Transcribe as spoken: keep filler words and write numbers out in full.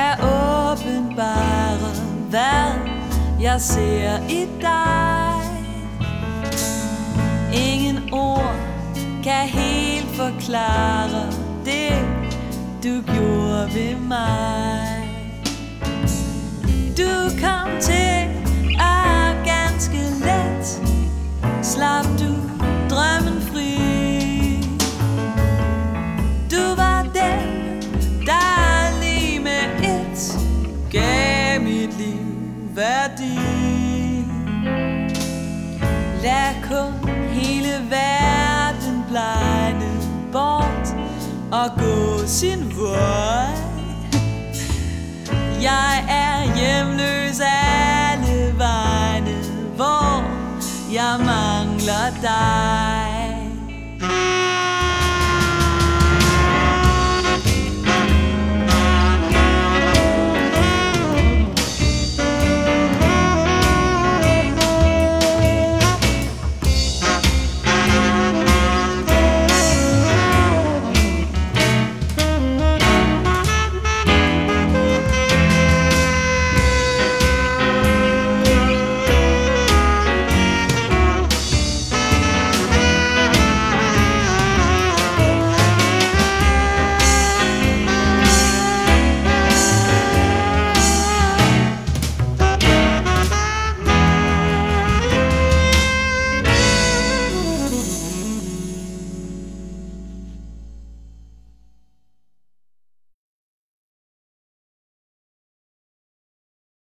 kan åbenbare, hvad jeg ser i dig. Ingen ord kan helt forklare det, du gjorde ved mig. Du kom til og ganske let slap du drømmen fri. Du var den, der lige med et gav mit liv værdi. Lad kun hele verden blege bort og gå sin vej. Jeg er hjemløs alle vegne, hvor jeg mangler dig.